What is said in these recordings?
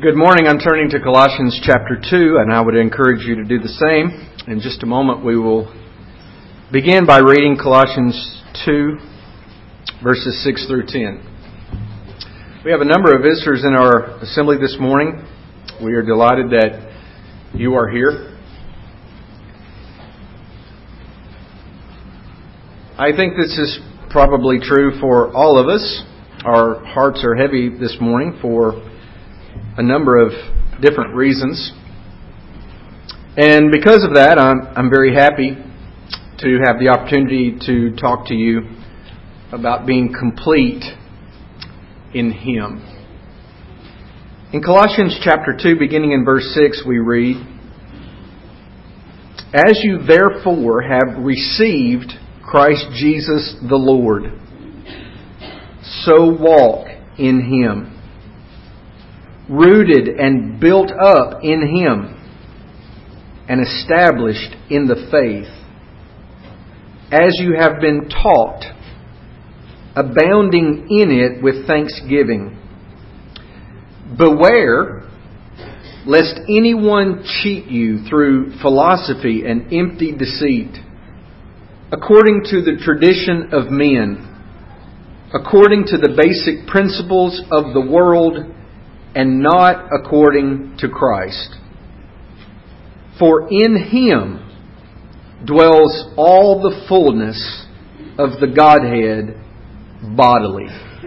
Good morning. I'm turning to Colossians chapter 2, and I would encourage you to do the same. In just a moment, we will begin by reading Colossians 2, verses 6 through 10. We have a number of visitors in our assembly this morning. We are delighted that you are here. I think this is probably true for all of us. Our hearts are heavy this morning for a number of different reasons. And because of that, I'm very happy to have the opportunity to talk to you about being complete in Him. In Colossians chapter 2, beginning in verse 6, we read, "As you therefore have received Christ Jesus the Lord, so walk in Him, rooted and built up in Him, and established in the faith, as you have been taught, abounding in it with thanksgiving. Beware lest anyone cheat you through philosophy and empty deceit, according to the tradition of men, according to the basic principles of the world, and not according to Christ. For in Him dwells all the fullness of the Godhead bodily.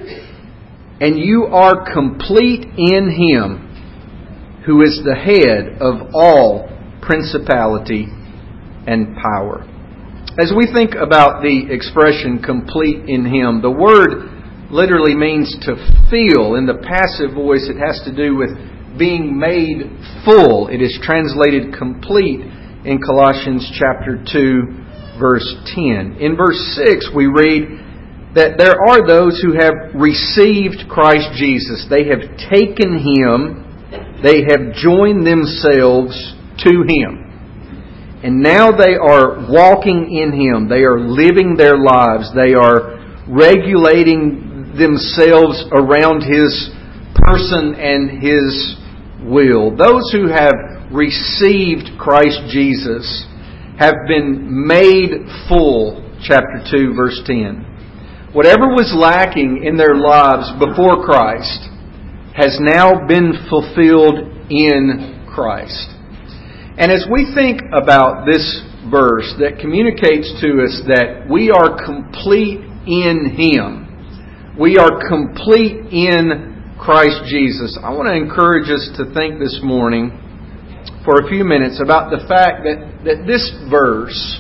And you are complete in Him, who is the head of all principality and power." As we think about the expression complete in Him, the word literally means to fill. In the passive voice, it has to do with being made full. It is translated complete in Colossians chapter 2, verse 10. In verse 6, we read that there are those who have received Christ Jesus. They have taken Him. They have joined themselves to Him. And now they are walking in Him. They are living their lives. They are regulating themselves around His person and His will. Those who have received Christ Jesus have been made full, chapter 2, verse 10. Whatever was lacking in their lives before Christ has now been fulfilled in Christ. And as we think about this verse that communicates to us that we are complete in Him, we are complete in Christ Jesus, I want to encourage us to think this morning for a few minutes about the fact that this verse,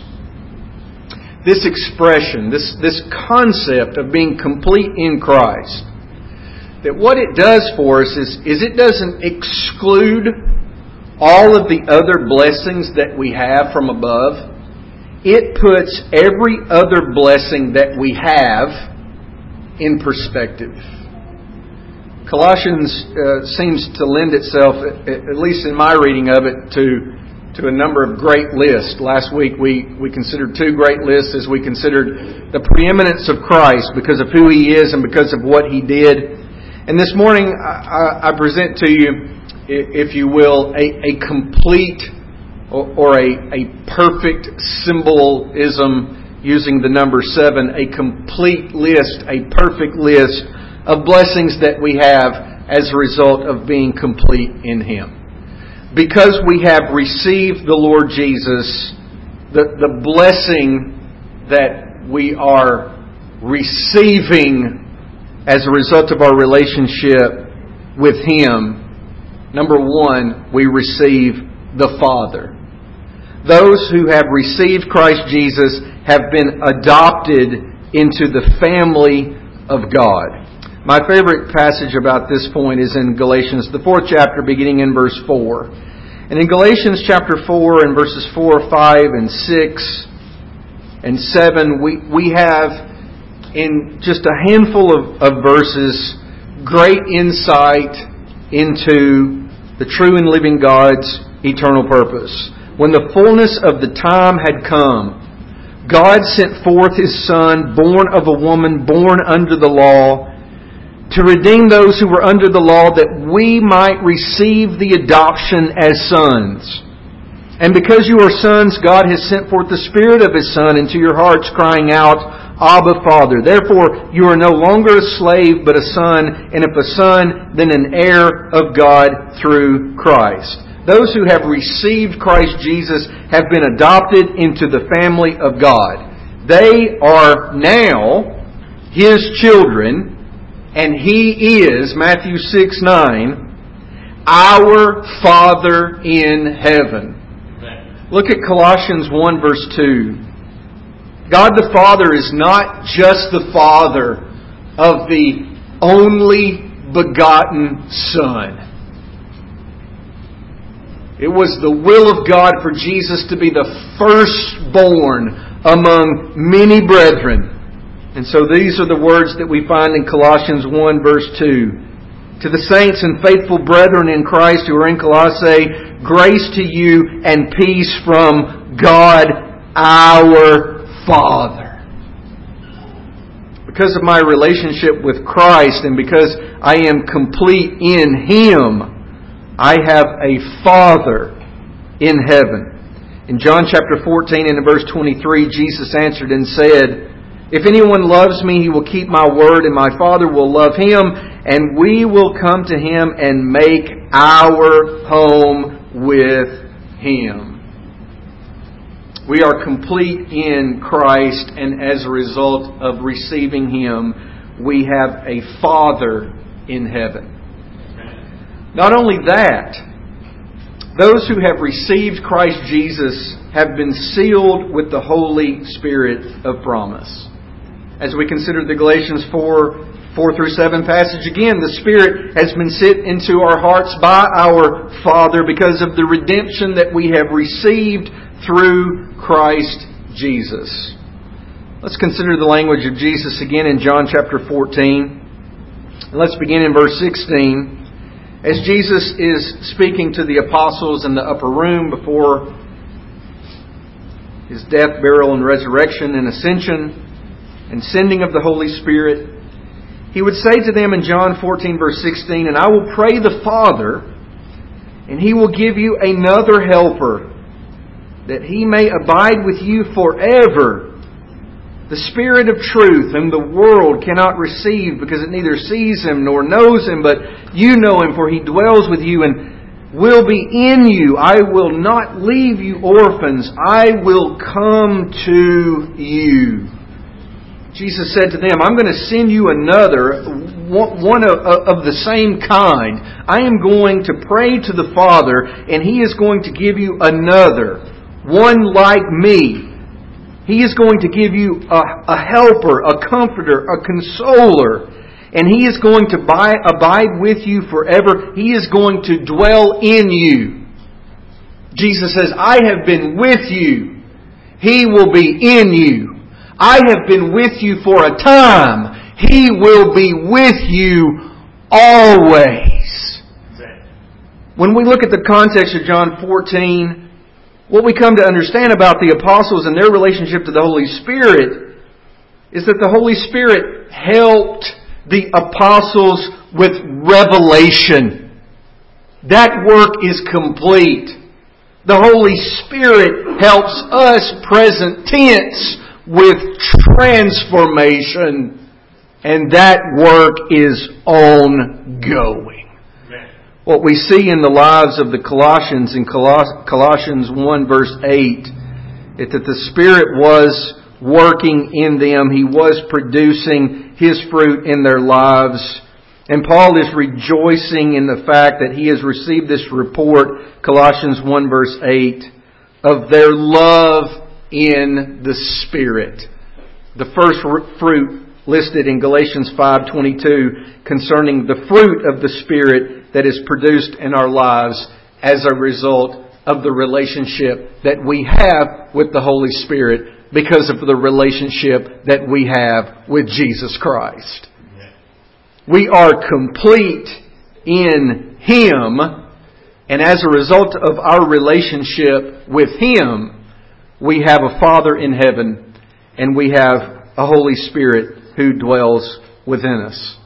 this expression, this concept of being complete in Christ, that what it does for us is it doesn't exclude all of the other blessings that we have from above. It puts every other blessing that we have in perspective. Colossians seems to lend itself, at least in my reading of it, to a number of great lists. Last week we considered two great lists as we considered the preeminence of Christ because of who He is and because of what He did. And this morning I present to you, if you will, a complete or a perfect symbolism using the number 7, a complete list, a perfect list of blessings that we have as a result of being complete in Him. Because we have received the Lord Jesus, the blessing that we are receiving as a result of our relationship with Him, number 1, we receive the Father. Those who have received Christ Jesus have been adopted into the family of God. My favorite passage about this point is in Galatians, the 4th chapter, beginning in verse 4. And in Galatians chapter 4 and verses 4, 5, and 6, and 7, we have, in just a handful of verses, great insight into the true and living God's eternal purpose. When the fullness of the time had come, God sent forth His Son, born of a woman, born under the law, to redeem those who were under the law, that we might receive the adoption as sons. And because you are sons, God has sent forth the Spirit of His Son into your hearts, crying out, Abba, Father. Therefore, you are no longer a slave, but a son, and if a son, then an heir of God through Christ. Those who have received Christ Jesus have been adopted into the family of God. They are now His children, and He is, Matthew 6:9, our Father in heaven. Look at Colossians 1 verse 2. God the Father is not just the Father of the only begotten Son. It was the will of God for Jesus to be the firstborn among many brethren. And so these are the words that we find in Colossians 1 verse 2. To the saints and faithful brethren in Christ who are in Colossae, grace to you and peace from God our Father. Because of my relationship with Christ and because I am complete in Him, I have a Father in heaven. In John chapter 14 and in verse 23, Jesus answered and said, if anyone loves me, he will keep my word, and my Father will love him, and we will come to him and make our home with him. We are complete in Christ, and as a result of receiving Him, we have a Father in heaven. Not only that, those who have received Christ Jesus have been sealed with the Holy Spirit of promise. As we consider the Galatians 4 through 7 passage again, the Spirit has been sent into our hearts by our Father because of the redemption that we have received through Christ Jesus. Let's consider the language of Jesus again in John chapter 14. Let's begin in verse 16. As Jesus is speaking to the apostles in the upper room before His death, burial, and resurrection and ascension and sending of the Holy Spirit, He would say to them in John 14 verse 16, and I will pray the Father, and He will give you another helper, that He may abide with you forever, the Spirit of truth, whom the world cannot receive because it neither sees Him nor knows Him, but you know Him, for He dwells with you and will be in you. I will not leave you orphans. I will come to you. Jesus said to them, I'm going to send you another, one of the same kind. I am going to pray to the Father, and He is going to give you another, one like me. He is going to give you a helper, a comforter, a consoler. And He is going to abide with you forever. He is going to dwell in you. Jesus says, I have been with you. He will be in you. I have been with you for a time. He will be with you always. When we look at the context of John 14, what we come to understand about the apostles and their relationship to the Holy Spirit is that the Holy Spirit helped the apostles with revelation. That work is complete. The Holy Spirit helps us, present tense, with transformation, and that work is ongoing. What we see in the lives of the Colossians in Colossians 1 verse 8 is that the Spirit was working in them. He was producing His fruit in their lives. And Paul is rejoicing in the fact that he has received this report, Colossians 1 verse 8, of their love in the Spirit. The first fruit listed in Galatians 5:22 concerning the fruit of the Spirit that is produced in our lives as a result of the relationship that we have with the Holy Spirit because of the relationship that we have with Jesus Christ. We are complete in Him, and as a result of our relationship with Him, we have a Father in heaven, and we have a Holy Spirit who dwells within us.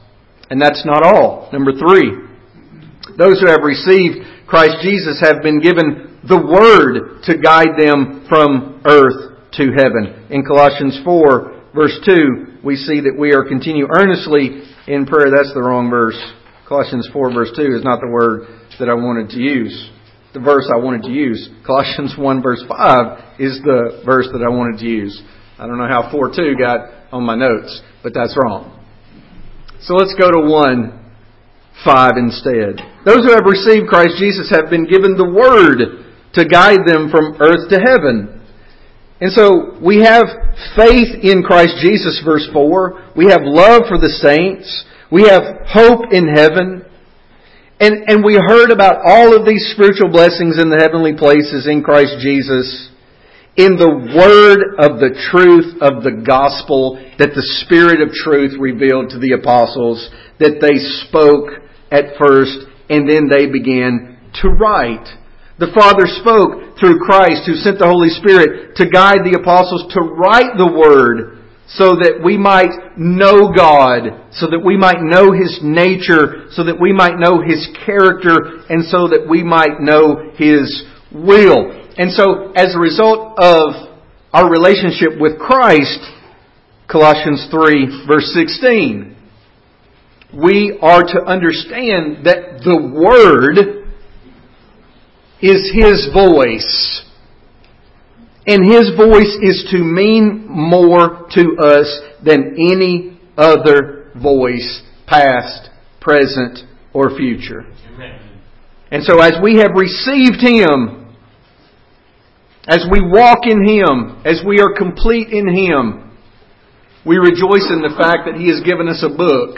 And that's not all. Number 3, those who have received Christ Jesus have been given the Word to guide them from earth to heaven. In Colossians 4, verse 2, we see that we are continue earnestly in prayer. That's the wrong verse. Colossians 4, verse 2 is not the word that I wanted to use. The verse I wanted to use. Colossians 1, verse 5 is the verse that I wanted to use. I don't know how 4:2 got on my notes, but that's wrong. So let's go to 1:5 instead. Those who have received Christ Jesus have been given the Word to guide them from earth to heaven. And so we have faith in Christ Jesus, verse 4. We have love for the saints. We have hope in heaven. And we heard about all of these spiritual blessings in the heavenly places in Christ Jesus in the word of the truth of the gospel that the Spirit of truth revealed to the apostles, that they spoke at first and then they began to write. The Father spoke through Christ, who sent the Holy Spirit to guide the apostles to write the Word so that we might know God, so that we might know His nature, so that we might know His character, and so that we might know His will. And so, as a result of our relationship with Christ, Colossians 3, verse 16, we are to understand that the Word is His voice. And His voice is to mean more to us than any other voice, past, present, or future. Amen. And so as we have received Him, as we walk in Him, as we are complete in Him, we rejoice in the fact that He has given us a book.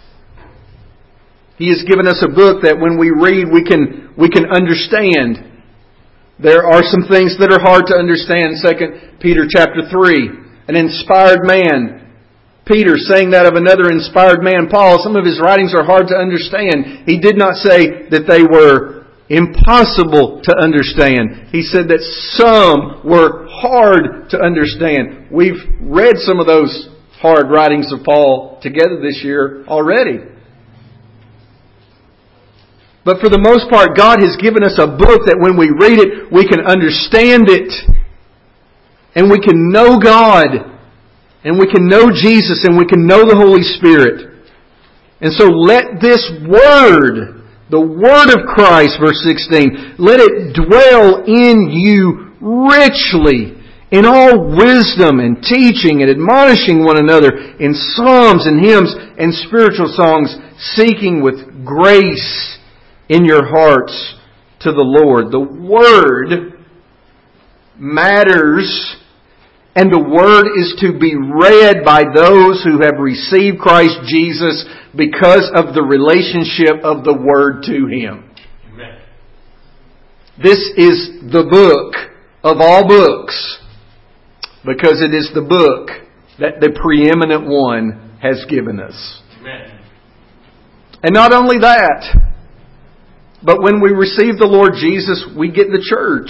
He has given us a book that when we read, we can understand. There are some things that are hard to understand. 2 Peter chapter 3, an inspired man. Peter saying that of another inspired man, Paul. Some of his writings are hard to understand. He did not say that they were impossible to understand. He said that some were hard to understand. We've read some of those hard writings of Paul together this year already. But for the most part, God has given us a book that when we read it, we can understand it. And we can know God. And we can know Jesus. And we can know the Holy Spirit. And so let this Word, the Word of Christ, verse 16, let it dwell in you richly in all wisdom and teaching and admonishing one another in psalms and hymns and spiritual songs, seeking with grace in your hearts to the Lord. The Word matters, and the Word is to be read by those who have received Christ Jesus because of the relationship of the Word to Him. Amen. This is the book of all books, because it is the book that the preeminent one has given us. Amen. And not only that, but when we receive the Lord Jesus, we get the church.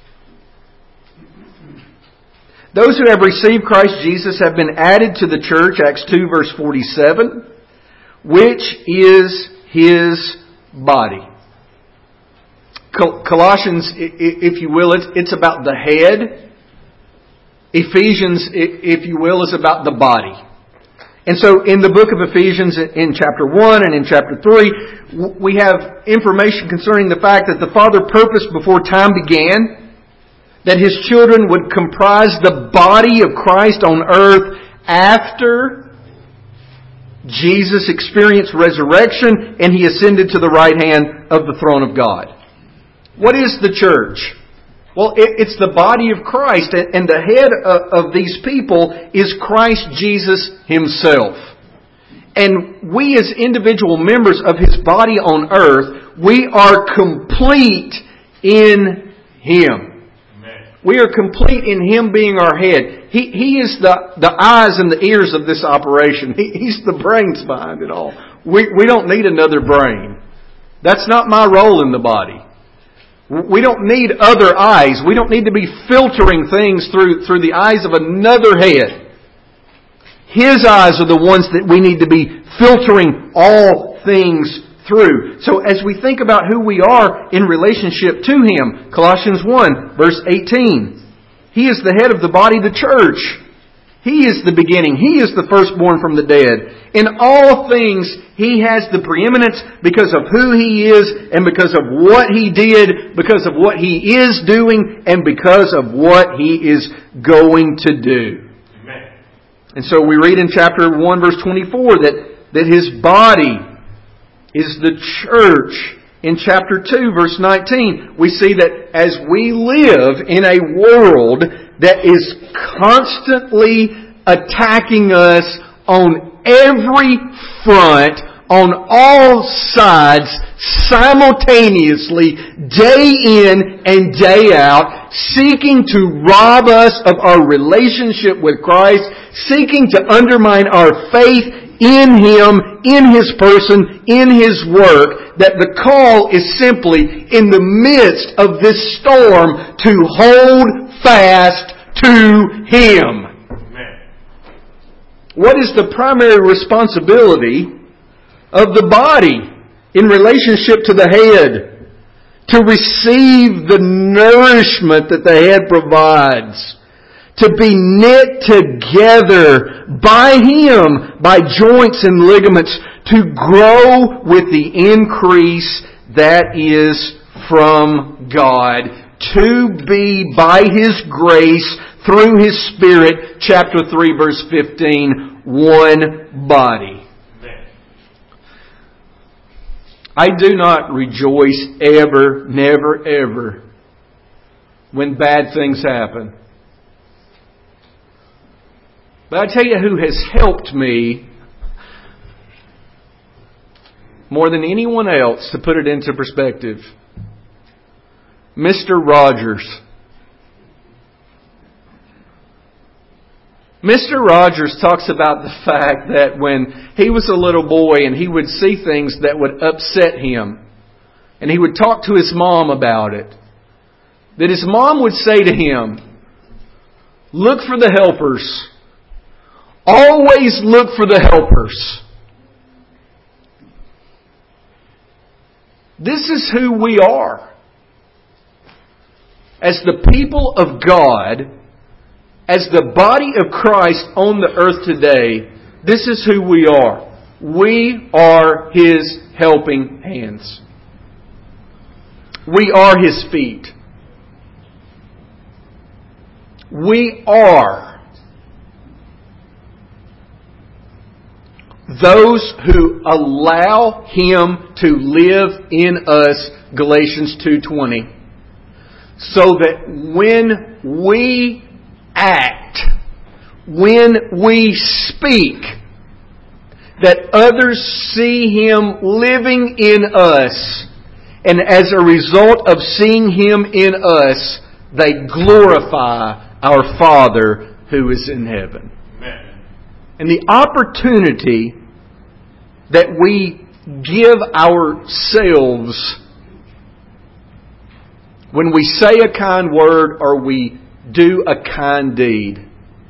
Those who have received Christ Jesus have been added to the church, Acts 2 verse 47, which is His body. Colossians, if you will, it's about the head. Ephesians, if you will, is about the body. And so in the book of Ephesians, in chapter 1 and in chapter 3, we have information concerning the fact that the Father purposed before time began that His children would comprise the body of Christ on earth after Jesus experienced resurrection and He ascended to the right hand of the throne of God. What is the church? Well, it's the body of Christ, and the head of these people is Christ Jesus Himself. And we as individual members of His body on earth, we are complete in Him. Amen. We are complete in Him being our head. He is the eyes and the ears of this operation. He's the brains behind it all. We don't need another brain. That's not my role in the body. We don't need other eyes. We don't need to be filtering things through the eyes of another head. His eyes are the ones that we need to be filtering all things through. So as we think about who we are in relationship to Him, Colossians 1, verse 18. He is the head of the body, the church. He is the beginning. He is the firstborn from the dead. In all things, He has the preeminence because of who He is and because of what He did, because of what He is doing, and because of what He is going to do. Amen. And so we read in chapter 1, verse 24 that His body is the church. In chapter 2, verse 19, we see that as we live in a world that is constantly attacking us on every front, on all sides, simultaneously, day in and day out, seeking to rob us of our relationship with Christ, seeking to undermine our faith in Him, in His person, in His work, that the call is simply, in the midst of this storm, to hold fast to Him. Amen. What is the primary responsibility of the body in relationship to the head? To receive the nourishment that the head provides. To be knit together by Him, by joints and ligaments, to grow with the increase that is from God. To be, by His grace, through His Spirit, chapter 3, verse 15, one body. I do not rejoice ever, never, ever, when bad things happen. But I tell you who has helped me more than anyone else to put it into perspective. Mr. Rogers. Mr. Rogers talks about the fact that when he was a little boy and he would see things that would upset him, and he would talk to his mom about it, that his mom would say to him, "Look for the helpers. Always look for the helpers." This is who we are. As the people of God, as the body of Christ on the earth today, this is who we are. We are His helping hands. We are His feet. We are those who allow Him to live in us, Galatians 2:20, so that when we act, when we speak, that others see Him living in us, and as a result of seeing Him in us, they glorify our Father who is in heaven. Amen. And the opportunity that we give ourselves when we say a kind word or we do a kind deed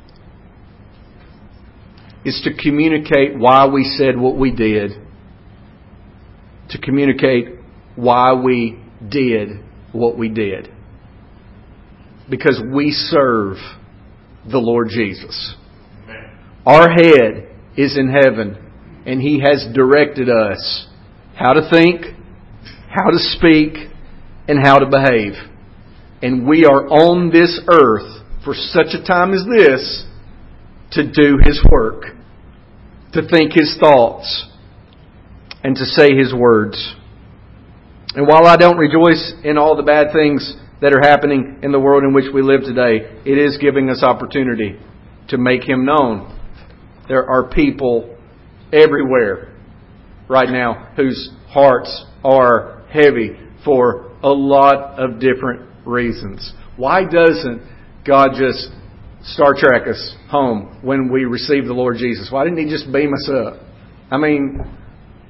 is to communicate why we said what we did, to communicate why we did what we did. Because we serve the Lord Jesus. Amen. Our head is in heaven, and He has directed us how to think, how to speak, and how to behave. And we are on this earth for such a time as this to do His work, to think His thoughts, and to say His words. And while I don't rejoice in all the bad things that are happening in the world in which we live today, it is giving us opportunity to make Him known. There are people everywhere right now whose hearts are heavy for a lot of different reasons. Why doesn't God just Star Trek us home when we receive the Lord Jesus? Why didn't He just beam us up? I mean,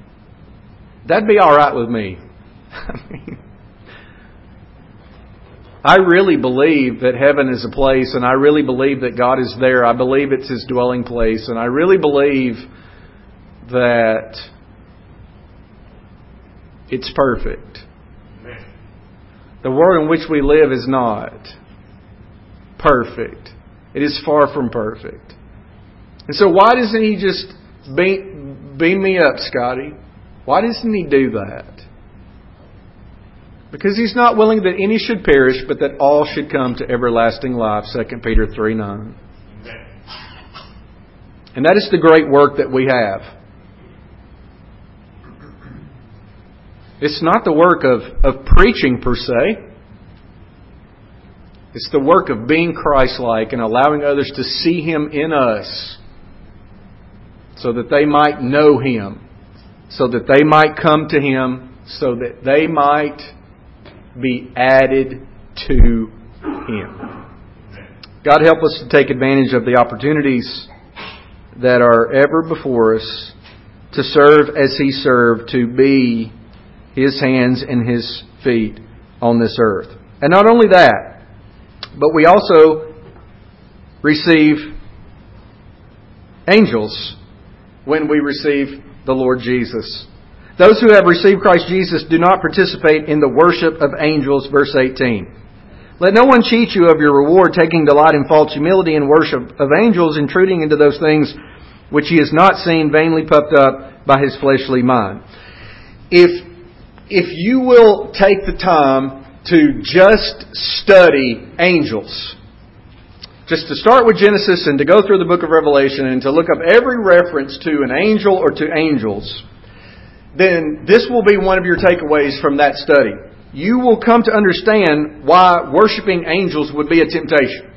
that'd be all right with me. I really believe that heaven is a place, and I really believe that God is there. I believe it's His dwelling place, and I really believe that it's perfect. The world in which we live is not perfect. It is far from perfect. And so why doesn't He just beam me up, Scotty? Why doesn't He do that? Because He's not willing that any should perish, but that all should come to everlasting life, 2 Peter 3:9. And that is the great work that we have. It's not the work of preaching per se. It's the work of being Christ-like and allowing others to see Him in us so that they might know Him, so that they might come to Him, so that they might be added to Him. God help us to take advantage of the opportunities that are ever before us to serve as He served, to be His hands and His feet on this earth. And not only that, but we also receive angels when we receive the Lord Jesus. Those who have received Christ Jesus do not participate in the worship of angels, verse 18. Let no one cheat you of your reward, taking delight in false humility and worship of angels, intruding into those things which he has not seen, vainly puffed up by his fleshly mind. If you will take the time to just study angels, just to start with Genesis and to go through the book of Revelation and to look up every reference to an angel or to angels, then this will be one of your takeaways from that study. You will come to understand why worshiping angels would be a temptation.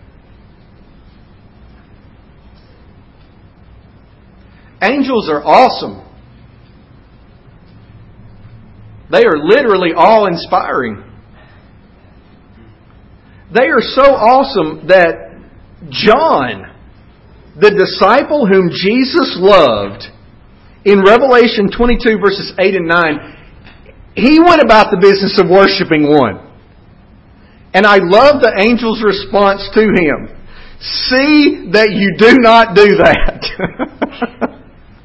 Angels are awesome. They are literally awe-inspiring. They are so awesome that John, the disciple whom Jesus loved, in Revelation 22 verses 8 and 9, he went about the business of worshiping one. And I love the angel's response to him. See that you do not do that.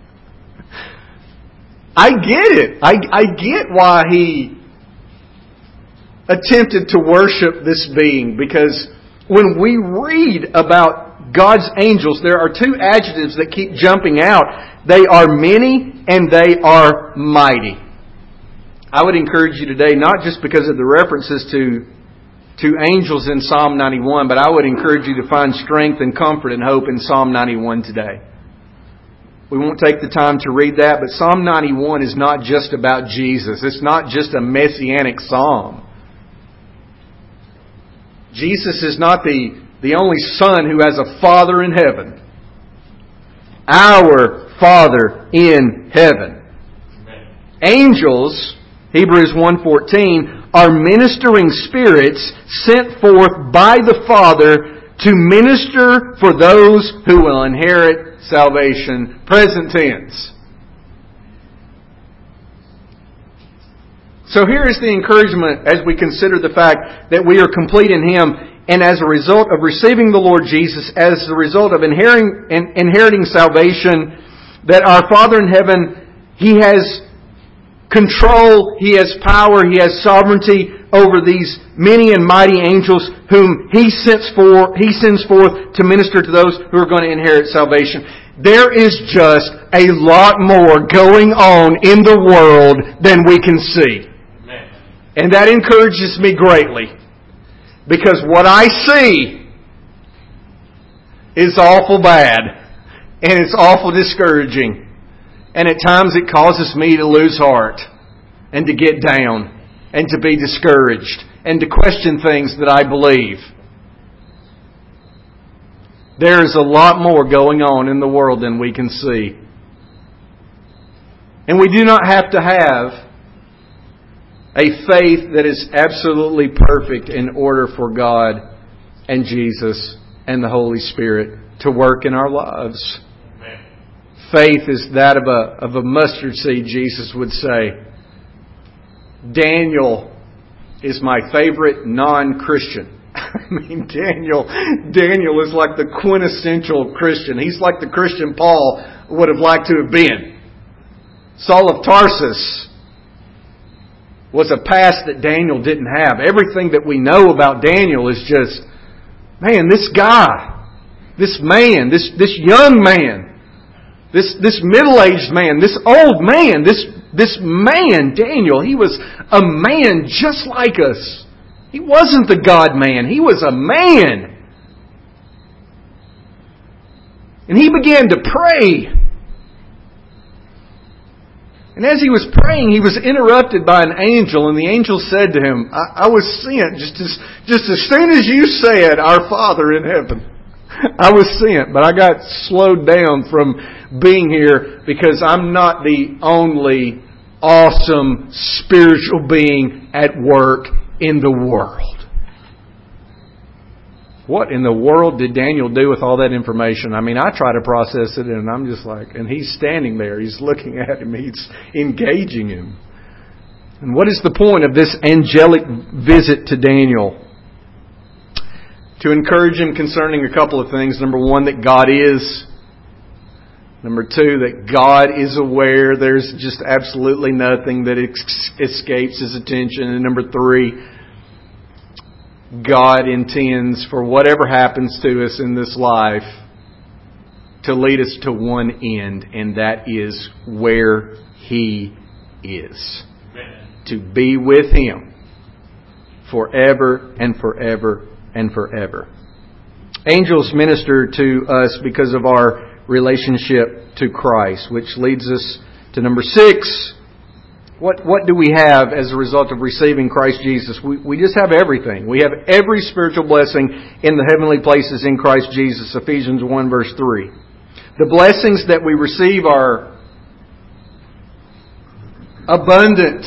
I get it. I get why he attempted to worship this being, because when we read about God's angels, there are two adjectives that keep jumping out. They are many and they are mighty. I would encourage you today, not just because of the references to angels in Psalm 91, but I would encourage you to find strength and comfort and hope in Psalm 91 today. We won't take the time to read that, but Psalm 91 is not just about Jesus. It's not just a messianic psalm. Jesus is not the only Son who has a Father in heaven. Our Father in heaven. Amen. Angels, Hebrews 1:14, are ministering spirits sent forth by the Father to minister for those who will inherit salvation. Present tense. So here is the encouragement as we consider the fact that we are complete in Him, and as a result of receiving the Lord Jesus, as a result of inheriting salvation, that our Father in heaven, He has control, He has power, He has sovereignty over these many and mighty angels whom He sends forth to minister to those who are going to inherit salvation. There is just a lot more going on in the world than we can see. Amen. And that encourages me greatly, because what I see is awful bad, and it's awful discouraging. And at times it causes me to lose heart and to get down and to be discouraged and to question things that I believe. There is a lot more going on in the world than we can see. And we do not have to have a faith that is absolutely perfect in order for God and Jesus and the Holy Spirit to work in our lives. Amen. Faith is that of a mustard seed, Jesus would say. Daniel is my favorite non-Christian. I mean, Daniel is like the quintessential Christian. He's like the Christian Paul would have liked to have been. Saul of Tarsus was a past that Daniel didn't have. Everything that we know about Daniel is just, man, this guy, this man, this young man, this middle-aged man, this old man, this man, Daniel, he was a man just like us. He wasn't the God-man. He was a man. And he began to pray. And as he was praying, he was interrupted by an angel, and the angel said to him, I was sent just as soon as you said, Our Father in heaven. I was sent, but I got slowed down from being here because I'm not the only awesome spiritual being at work in the world. What in the world did Daniel do with all that information? I mean, I try to process it and I'm just like, and he's standing there, he's looking at him, he's engaging him. And what is the point of this angelic visit to Daniel? To encourage him concerning a couple of things. Number one, that God is. Number two, that God is aware. There's just absolutely nothing that escapes His attention. And number three, God intends for whatever happens to us in this life to lead us to one end, and that is where He is. Amen. To be with Him forever and forever and forever. Angels minister to us because of our relationship to Christ, which leads us to number 6. What do we have as a result of receiving Christ Jesus? We just have everything. We have every spiritual blessing in the heavenly places in Christ Jesus. Ephesians 1 verse 3. The blessings that we receive are abundant.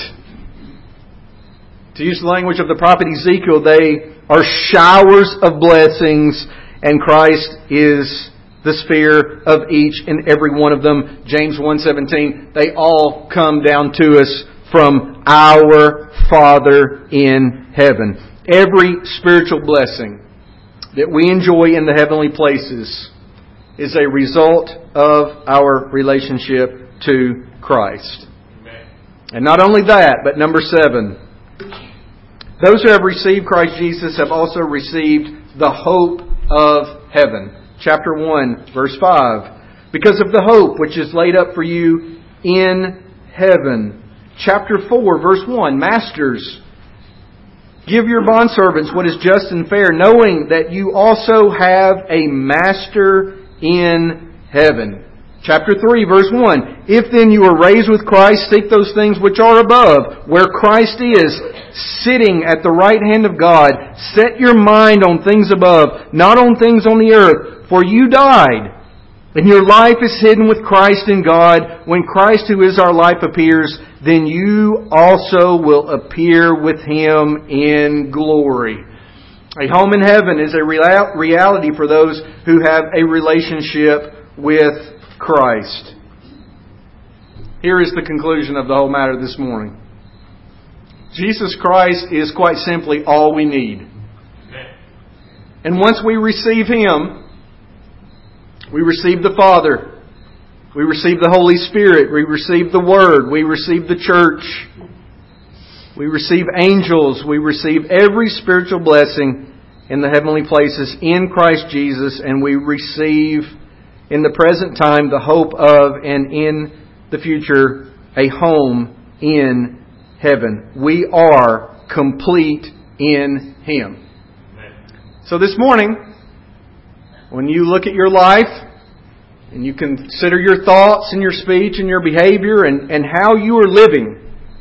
To use the language of the prophet Ezekiel, they are showers of blessings, and Christ is the sphere of each and every one of them. James 1:17, they all come down to us from our Father in heaven. Every spiritual blessing that we enjoy in the heavenly places is a result of our relationship to Christ. Amen. And not only that, but number 7, those who have received Christ Jesus have also received the hope of heaven. Chapter 1, verse 5. Because of the hope which is laid up for you in heaven. Chapter 4, verse 1. Masters, give your bondservants what is just and fair, knowing that you also have a master in heaven. Chapter 3, verse 1. If then you are raised with Christ, seek those things which are above, where Christ is, sitting at the right hand of God. Set your mind on things above, not on things on the earth. For you died, and your life is hidden with Christ in God. When Christ, who is our life, appears, then you also will appear with Him in glory. A home in heaven is a reality for those who have a relationship with Christ. Here is the conclusion of the whole matter this morning. Jesus Christ is quite simply all we need. And once we receive Him, we receive the Father. We receive the Holy Spirit. We receive the Word. We receive the church. We receive angels. We receive every spiritual blessing in the heavenly places in Christ Jesus. And we receive in the present time the hope of, and in the future, a home in heaven. We are complete in Him. So this morning, when you look at your life and you consider your thoughts and your speech and your behavior and how you are living,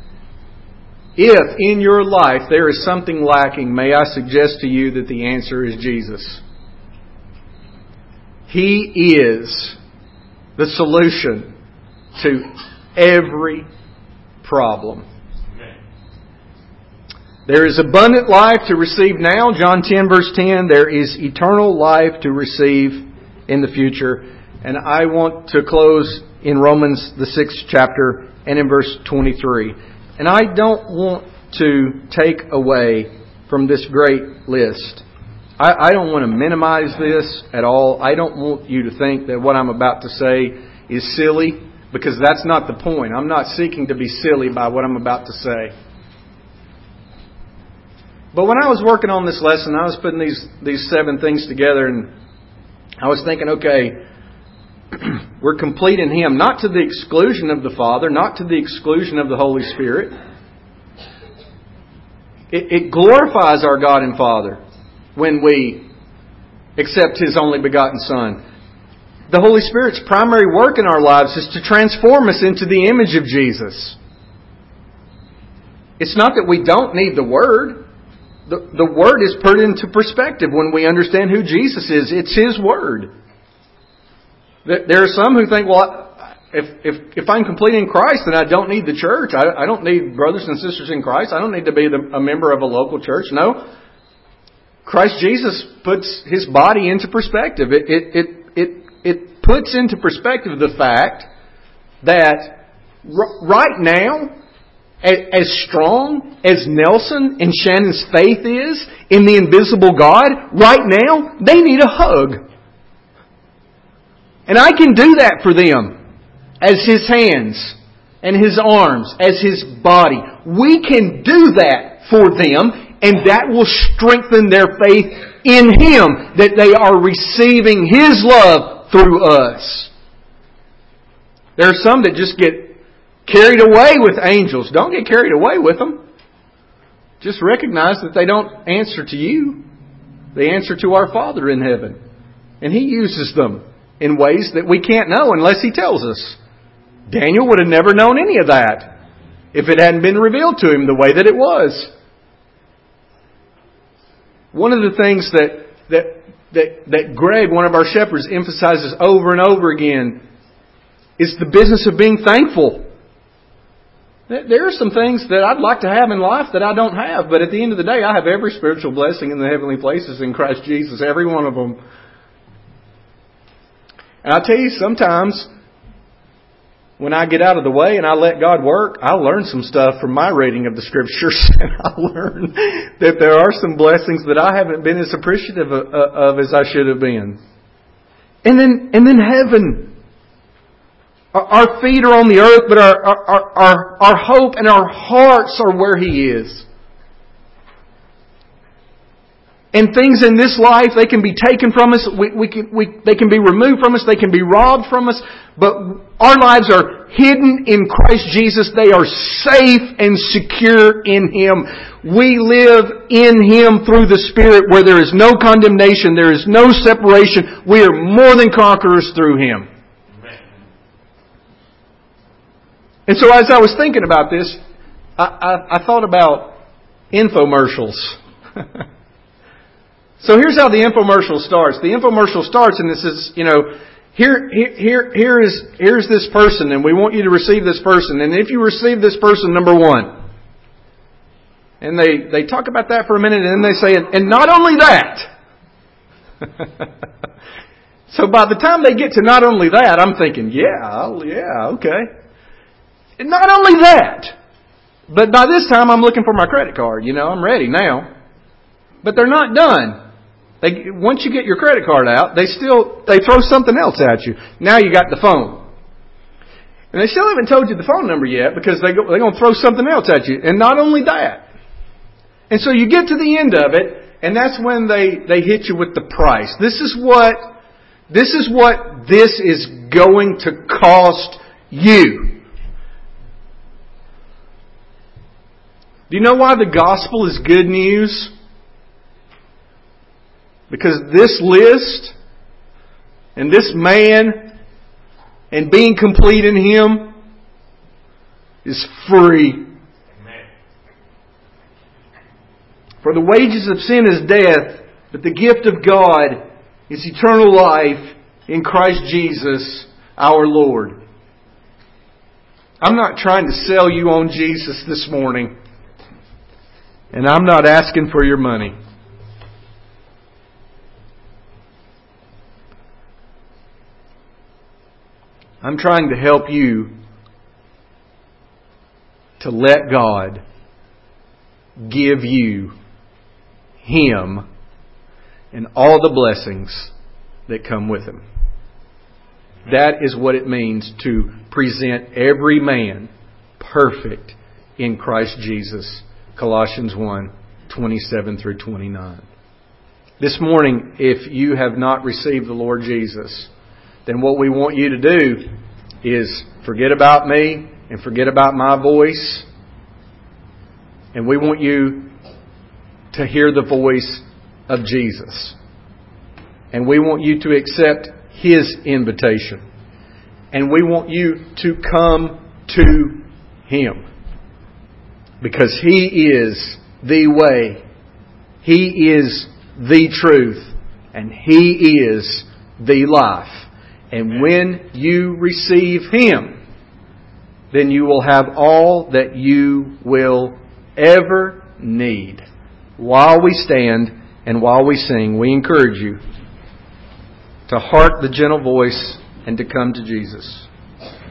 if in your life there is something lacking, may I suggest to you that the answer is Jesus. He is the solution to every problem. There is abundant life to receive now. John 10 verse 10. There is eternal life to receive in the future. And I want to close in Romans the 6th chapter and in verse 23. And I don't want to take away from this great list. I don't want to minimize this at all. I don't want you to think that what I'm about to say is silly, because that's not the point. I'm not seeking to be silly by what I'm about to say. But when I was working on this lesson, I was putting these 7 things together, and I was thinking, okay, we're complete in Him, not to the exclusion of the Father, not to the exclusion of the Holy Spirit. It glorifies our God and Father when we accept His only begotten Son. The Holy Spirit's primary work in our lives is to transform us into the image of Jesus. It's not that we don't need the Word. The Word is put into perspective when we understand who Jesus is. It's His Word. There are some who think, well, if I'm complete in Christ, then I don't need the church. I don't need brothers and sisters in Christ. I don't need to be a member of a local church. No. Christ Jesus puts His body into perspective. It puts into perspective the fact that right now, as strong as Nelson and Shannon's faith is in the invisible God, right now, they need a hug. And I can do that for them as His hands and His arms, as His body. We can do that for them, and that will strengthen their faith in Him, that they are receiving His love through us. There are some that just get carried away with angels. Don't get carried away with them. Just recognize that they don't answer to you. They answer to our Father in heaven. And He uses them in ways that we can't know unless He tells us. Daniel would have never known any of that if it hadn't been revealed to him the way that it was. One of the things that Greg, one of our shepherds, emphasizes over and over again is the business of being thankful. There are some things that I'd like to have in life that I don't have, but at the end of the day, I have every spiritual blessing in the heavenly places in Christ Jesus, every one of them. And I tell you, sometimes when I get out of the way and I let God work, I learn some stuff from my reading of the Scriptures, and I learn that there are some blessings that I haven't been as appreciative of as I should have been. And then heaven. Our feet are on the earth, but our hope and our hearts are where He is. And things in this life, they can be taken from us. They can be removed from us. They can be robbed from us. But our lives are hidden in Christ Jesus. They are safe and secure in Him. We live in Him through the Spirit, where there is no condemnation. There is no separation. We are more than conquerors through Him. And so as I was thinking about this, I thought about infomercials. So here's how the infomercial starts. The infomercial starts, and it says, here's this person, and we want you to receive this person. And if you receive this person, number 1. And they talk about that for a minute, and then they say, and not only that. So by the time they get to not only that, I'm thinking, yeah, okay. And not only that, but by this time I'm looking for my credit card. I'm ready now. But they're not done. Once you get your credit card out, they throw something else at you. Now you got the phone. And they still haven't told you the phone number yet, because they're going to throw something else at you. And not only that. And so you get to the end of it, and that's when they hit you with the price. This is what this is going to cost you. Do you know why the gospel is good news? Because this list and this man and being complete in Him is free. Amen. For the wages of sin is death, but the gift of God is eternal life in Christ Jesus our Lord. I'm not trying to sell you on Jesus this morning. And I'm not asking for your money. I'm trying to help you to let God give you Him and all the blessings that come with Him. That is what it means to present every man perfect in Christ Jesus. Colossians 1:27-29. This morning, if you have not received the Lord Jesus, then what we want you to do is forget about me and forget about my voice. And we want you to hear the voice of Jesus. And we want you to accept His invitation. And we want you to come to Him. Because He is the way. He is the truth. And He is the life. And when you receive Him, then you will have all that you will ever need. While we stand and while we sing, we encourage you to heart the gentle voice and to come to Jesus.